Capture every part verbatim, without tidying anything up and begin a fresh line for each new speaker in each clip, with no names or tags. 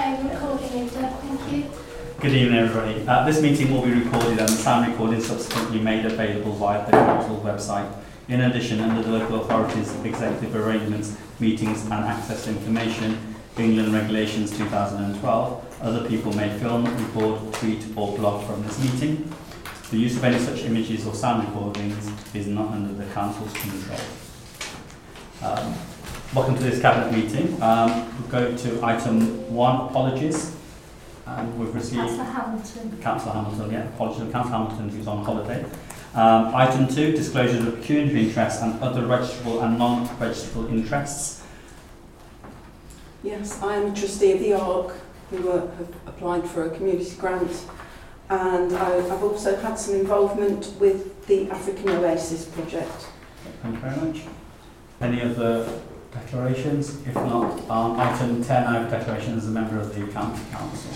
phone recording, Linda. Thank you.
Good evening, everybody. Uh, this meeting will be recorded and the sound recording subsequently made available via the council website. In addition, under the local authorities' executive arrangements, meetings and access to information, England Regulations two thousand twelve, other people may film, record, tweet or blog from this meeting. The use of any such images or sound recordings is not under the council's control. Um, welcome to this cabinet meeting. Um, we'll go to item one, apologies. Um, we've received
Councillor Hamilton.
Councillor Hamilton, yeah, apologies to Councillor Hamilton who's on holiday. Um, item two, disclosures of pecuniary interests and other registrable and non-registrable interests.
Yes, I am a trustee of the ARC who uh, have applied for a community grant, and I, I've also had some involvement with the African Oasis project.
Thank you very much. Any other declarations? If not, um, item ten, I have a declaration as a member of the County Council.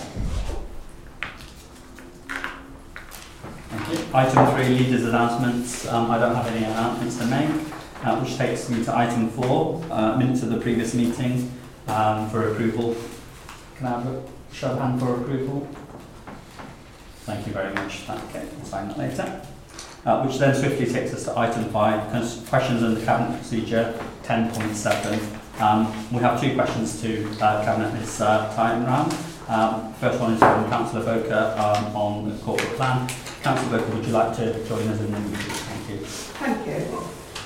Thank you. Item three, leaders' announcements. Um, I don't have any announcements to make, uh, which takes me to item four, uh, minutes of the previous meeting um, for approval. Can I have a show of hand for approval? Thank you very much. Okay, we'll sign that later. Uh, which then swiftly takes us to item five, questions under Cabinet Procedure ten point seven. Um, we have two questions to uh, Cabinet this uh, time round. Um, first one is from Councillor Boker um, on the corporate plan. Councillor Boker, would you like to join us in the meeting? Thank you.
Thank you.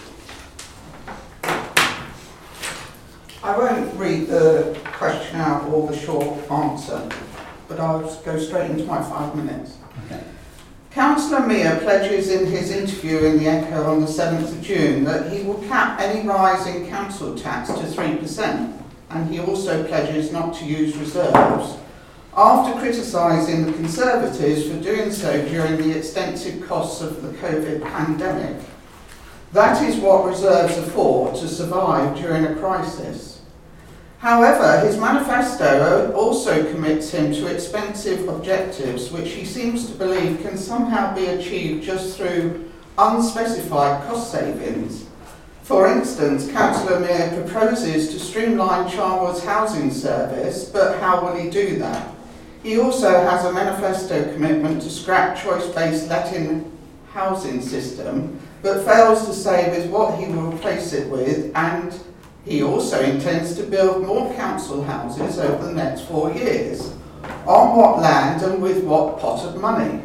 I won't read the question out or the short answer, but I'll go straight into my five minutes.
Okay.
Councillor Mear pledges in his interview in the Echo on the seventh of June that he will cap any rise in council tax to three percent, and he also pledges not to use reserves, after criticising the Conservatives for doing so during the extensive costs of the COVID pandemic. That is what reserves are for, to survive during a crisis. However, his manifesto also commits him to expensive objectives which he seems to believe can somehow be achieved just through unspecified cost savings. For instance, Councillor Mear proposes to streamline Charnwood's housing service, but how will he do that? He also has a manifesto commitment to scrap choice-based letting housing system, but fails to say with what he will replace it with, and he also intends to build more council houses over the next four years. On what land and with what pot of money?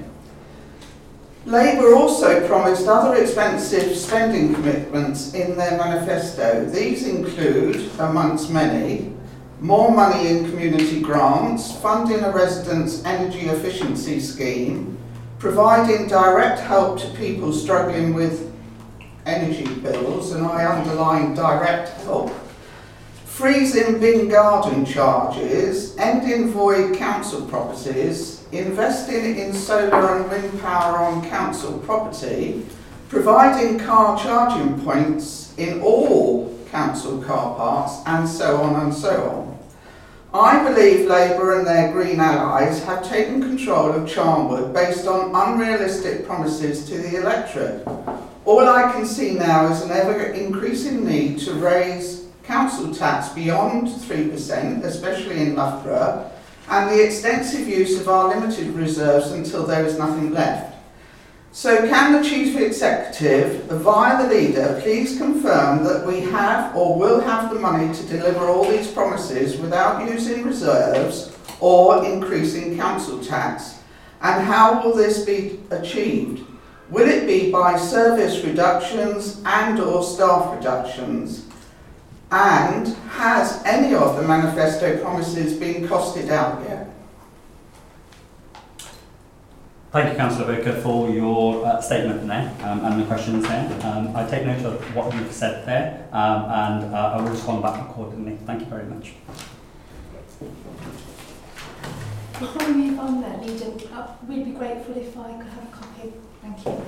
Labour also promised other expensive spending commitments in their manifesto. These include, amongst many, more money in community grants, funding a residents' energy efficiency scheme, providing direct help to people struggling with energy bills, and I underline direct help, freezing bin garden charges, ending void council properties, investing in solar and wind power on council property, providing car charging points in all council car parks, and so on and so on. I believe Labour and their Green allies have taken control of Charnwood based on unrealistic promises to the electorate. All I can see now is an ever-increasing need to raise council tax beyond three percent, especially in Loughborough, and the extensive use of our limited reserves until there is nothing left. So can the Chief Executive, via the Leader, please confirm that we have or will have the money to deliver all these promises without using reserves or increasing council tax? And how will this be achieved? Will it be by service reductions and or staff reductions? And has any of the manifesto promises been costed out yet?
Thank you, Councillor Baker, for your uh, statement there um, and the questions there. Um, I take note of what you've said there um, and uh, I will respond back accordingly. Thank you very much.
Before we move on then, Leader, uh, we'd be grateful if I could have a copy. Thank you.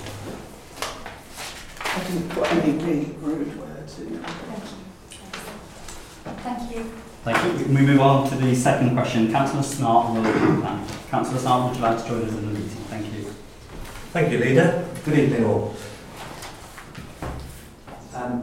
I didn't put any really rude words in.
Thank you. Thank you.
Thank you. We move on to the second question. Councillor Snart on the local plan. Councillor Snart, would you like to join us in the meeting? Thank you.
Thank you, Leader. Good evening all. Um,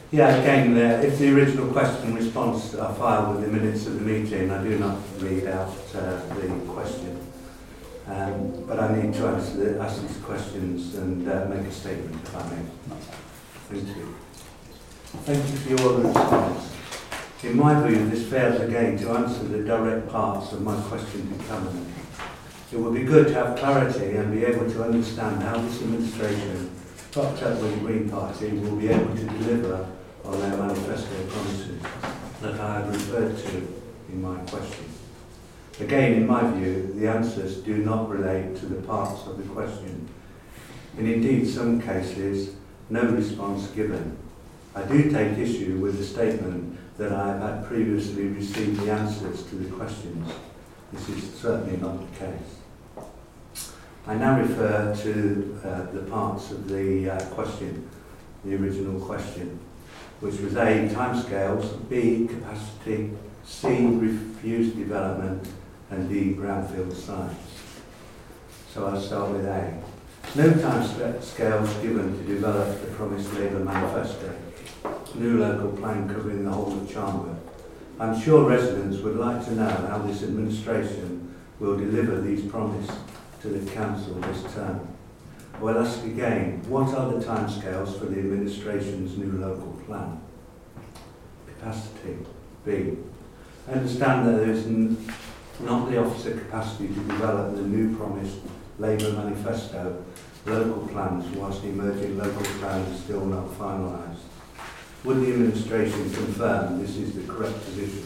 Yeah, again, uh, if the original question and response are filed with the minutes of the meeting, I do not read out uh, the question. Um, but I need to answer the, ask these questions and uh, make a statement, if I may. Thank you. Thank you for your response. In my view, this fails again to answer the direct parts of my question to Cabinet. It would be good to have clarity and be able to understand how this administration, propped up with the Green Party, will be able to deliver on their manifesto promises that I have referred to in my question. Again, in my view, the answers do not relate to the parts of the question. In indeed some cases, no response given. I do take issue with the statement that I have had previously received the answers to the questions. This is certainly not the case. I now refer to uh, the parts of the uh, question, the original question, which was A, timescales, B, capacity, C, refuse development, and D, brownfield sites. So I'll start with A. No timescales given to develop the promised Labour manifesto, new local plan covering the whole of Charnwood. I'm sure residents would like to know how this administration will deliver these promises to the council this term. I will ask again, what are the timescales for the administration's new local plan? Capacity. B. I understand that there is n not the officer capacity to develop the new promised Labour manifesto local plans whilst the emerging local plan is still not finalised. Would the administration confirm this is the correct position?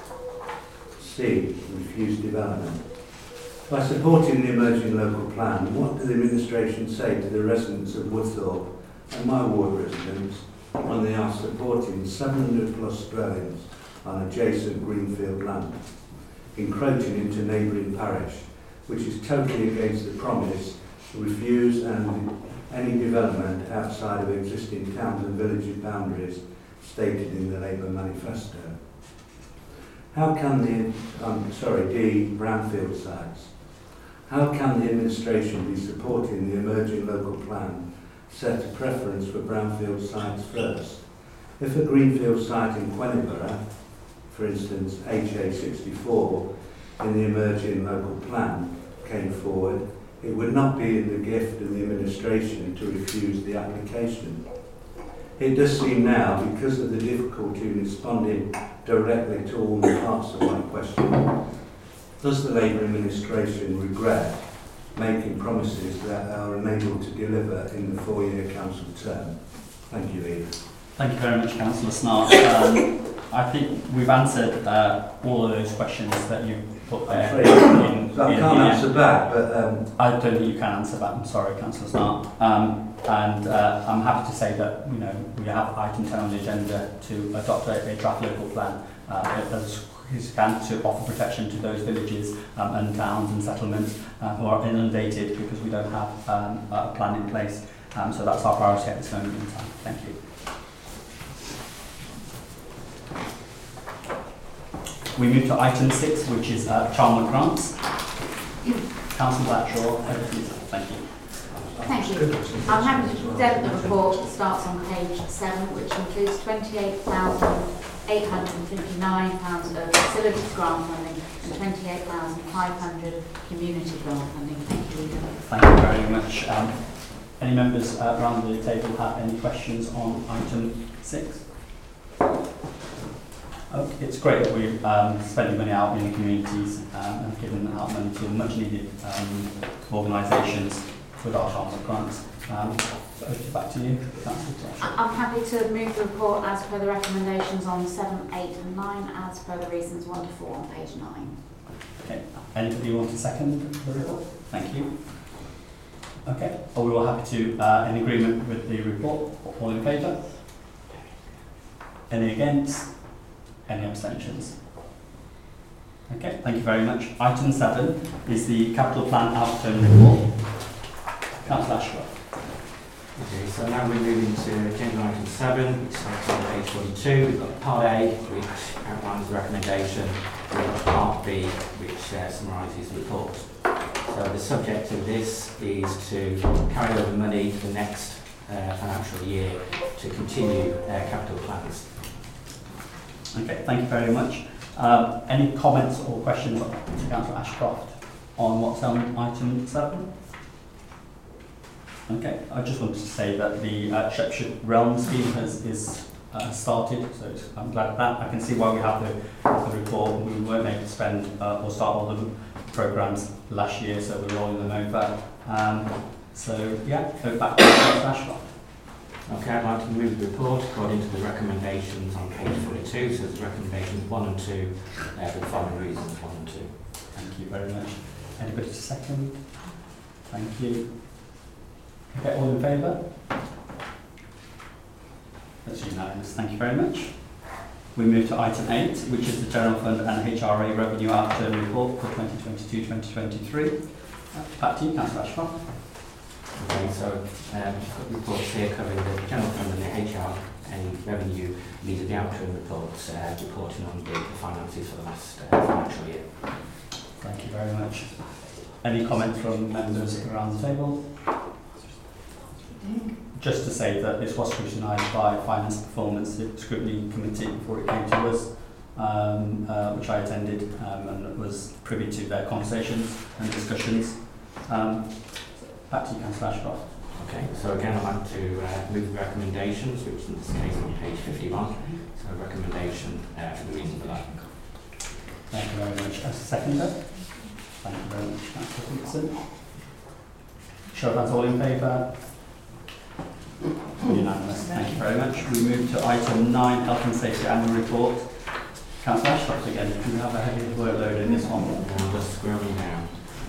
C. Refuse development. By supporting the emerging local plan, what does the administration say to the residents of Woodthorpe and my ward residents when they are supporting seven hundred plus dwellings on adjacent greenfield land, encroaching into neighbouring parish, which is totally against the promise to refuse and any development outside of existing towns and villages boundaries stated in the Labour manifesto? How can the, um, sorry, D, brownfield sites. How can the administration be supporting the emerging local plan set a preference for brownfield sites first? If a greenfield site in Queniborough, for instance H A sixty-four, in the emerging local plan came forward, it would not be in the gift of the administration to refuse the application. It does seem now, because of the difficulty in responding directly to all the parts of my question, does the Labour administration regret making promises that are unable to deliver in the four-year council term? Thank you, Eve.
Thank you very much, Councillor Snart. Um, I think we've answered uh, all of those questions that you put there. In,
so I
in
can't
the,
answer back, but... Um,
I don't think you can answer back, I'm sorry, Councillor Snart. Um, and uh, I'm happy to say that, you know, we have item ten on the agenda to adopt a, a draft local plan uh, as is can to offer protection to those villages um, and towns and settlements uh, who are inundated because we don't have um, a plan in place. Um, so that's our priority at this moment in time. Thank you. We move to item six, which is uh, Charnwood grants. Councillor Blackshaw, over to you. Thank you.
Thank you. I'm happy to present the report that starts on page seven, which includes twenty-eight thousand eight hundred fifty-nine pounds of facilities grant funding and twenty-eight thousand five hundred community grant funding. Thank you, Rita.
Thank you very much. Um, any members uh, around the table have any questions on item six? Okay, it's great that we're um, spending money out in the communities um, and giving out money to much needed um, organisations with our Charnwood grants. Um, so back to you, Councillor.
I'm happy to move the report as per the recommendations on seven, eight and nine, as per the reasons one to four on page nine.
Okay, anybody want to second the report? Thank you. Okay, are we all happy to, uh, in agreement with the report? All in favour? Any against? Any abstentions? Okay, thank you very much. Item seven is the capital plan outcome report. Councillor Ashcroft.
Okay, so now we're moving to agenda item seven, which starts on page forty-two. We've got part A, which outlines the recommendation. We've got part B, which uh, summarises the report. So the subject of this is to carry over money for the next uh, financial year to continue uh, capital plans.
Okay, thank you very much. Um, any comments or questions to Councillor Ashcroft on what's on item seven? Okay, I just wanted to say that the uh, Shropshire Realm scheme has, is uh, started, so it's, I'm glad of that. I can see why we have the, the report. We weren't able to spend uh, or start all the programmes last year, so we're rolling them over. Um, so, yeah, go back to Councillor Ashcroft.
Okay, I'd like to move the report according to the recommendations on page forty-two. So there's recommendations one and two uh, for the following reasons, one and two.
Thank you very much. Anybody to second? Thank you. Okay, all in favour? That's unanimous. Thank you very much. We move to item eight, which is the General Fund and H R A Revenue Outturn Report for twenty twenty-two twenty twenty-three. Back to you, Councillor Ashcroft.
Okay, so um, I've got reports here covering the General Fund and the H R A Revenue. These are the outturn reports uh, reporting on the, the finances for the last uh, financial year.
Thank you very much. Any comments from members around the table? Just to say that this was scrutinised by Finance Performance Scrutiny Committee before it came to us, um, uh, which I attended um, and was privy to their conversations and discussions. Um, back to you, Councillor Ashcroft.
Okay, so again I'd like to uh, move the recommendations, which in this case on page fifty-one. So a recommendation uh, for the reason for that.
Thank you very much. As a seconder, thank you very much, Councillor Peterson. Show of hands, all in favour? Unanimous. Thank you very much. We move to item nine, Health and Safety Annual Report. Councillor Ashcroft again, do we have a heavy workload in this one?
Now just scrolling down.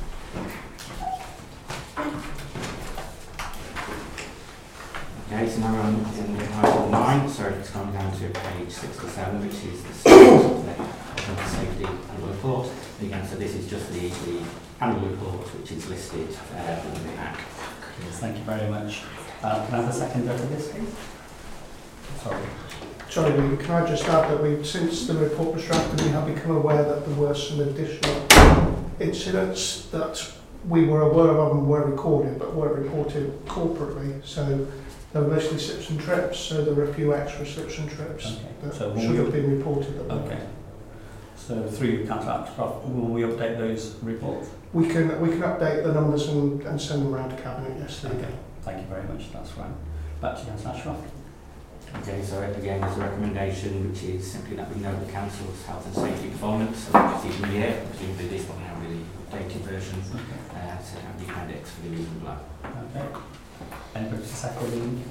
Okay, so now we're on in item nine, so it's gone down to page sixty-seven, which is the Health and Safety Annual Report. Again, so this is just the, the annual report which is listed uh, in the pack.
Yes, thank you very much. Uh, can I have a seconder for this, please? Sorry.
Sorry, can I just add that we, since the report was drafted, we have become aware that there were some additional incidents that we were aware of and were recorded, but were reported corporately. So they were mostly slips and trips, so there were a few extra slips and trips
Okay.
that
So
should
we
have been reported. At
okay. So through you, Councillor Ashcroft, will we update those reports?
We can we can update the numbers and, and send them around to Cabinet, yes.
Okay. Thank you very much. That's fine. Back to you, Councillor Ashcroft.
Okay, so again, there's a recommendation which is simply that we know the Council's health and safety performance for the preceding year. Presumably this one now really updated versions,
Okay.
uh, so have the appendix for the reason below.
Okay. Anybody to second?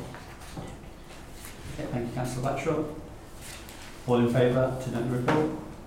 Okay, thank you, Councillor Batchel. All in favour to note the report?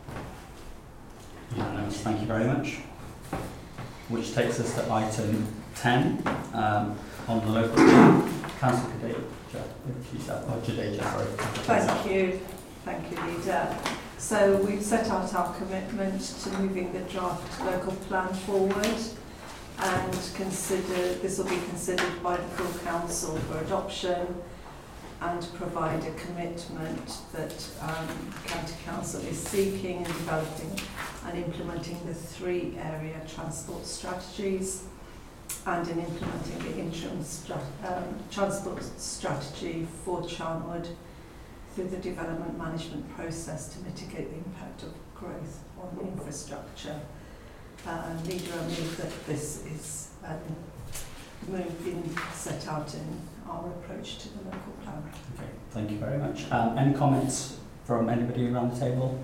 Unanimous. Thank you very much. Which takes us to item ten um, on the local plan. Councillor Jadeja, or Jadeja, sorry.
Thank you, thank you, Leader. So we've set out our commitment to moving the draft local plan forward, and consider this will be considered by the full council for adoption, and provide a commitment that um, County Council is seeking and developing and implementing the three area transport strategies, and in implementing the interim strat um, transport strategy for Charnwood through the development management process to mitigate the impact of growth on infrastructure. Uh, Leader, I move that this is um, moved in, set out in our approach to the local plan.
Okay, thank you very much. Um, any comments from anybody around the table?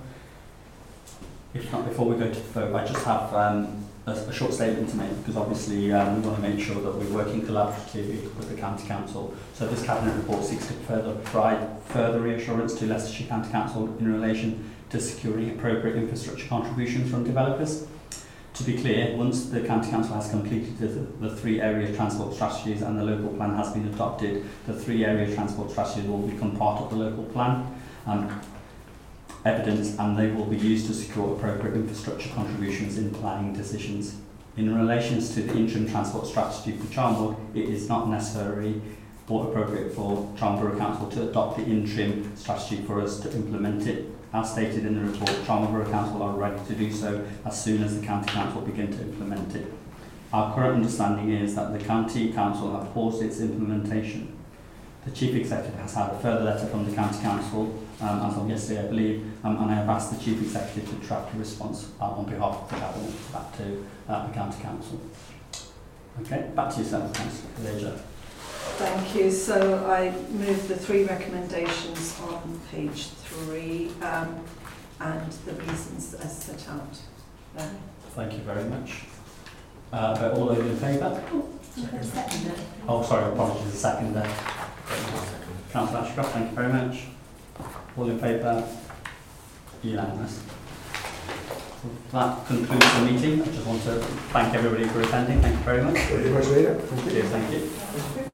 If not, before we go to the vote, I just have um, a, a short statement to make, because obviously um, we want to make sure that we're working collaboratively with the County Council. So this Cabinet report seeks to further provide further reassurance to Leicestershire County Council in relation to securing appropriate infrastructure contributions from developers. To be clear, once the County Council has completed the, the three area transport strategies and the local plan has been adopted, the three area transport strategies will become part of the local plan um, evidence, and they will be used to secure appropriate infrastructure contributions in planning decisions. In relation to the interim transport strategy for Charnwood, it is not necessary or appropriate for Charnwood Borough Council to adopt the interim strategy for us to implement it. As stated in the report, Charnwood Borough Council are ready to do so as soon as the County Council begin to implement it. Our current understanding is that the County Council have paused its implementation The Chief Executive has had a further letter from the County Council um, as of yesterday, I believe, um, and I have asked the Chief Executive to draft a response uh, on behalf of the Cabinet back to uh, the County Council. Okay, back to yourself, Councillor Leisure.
Thank you. So I move the three recommendations on page three um, and the reasons as set out there.
Thank you very much. Uh, but all those in favour?
Second.
Oh, sorry, apologies, a second there. Councillor Ashcroft, thank you very much. All in favour? Unanimous. That concludes the meeting. I just want to thank everybody for attending. Thank you very much.
Thank you, President. Thank you.
Thank you.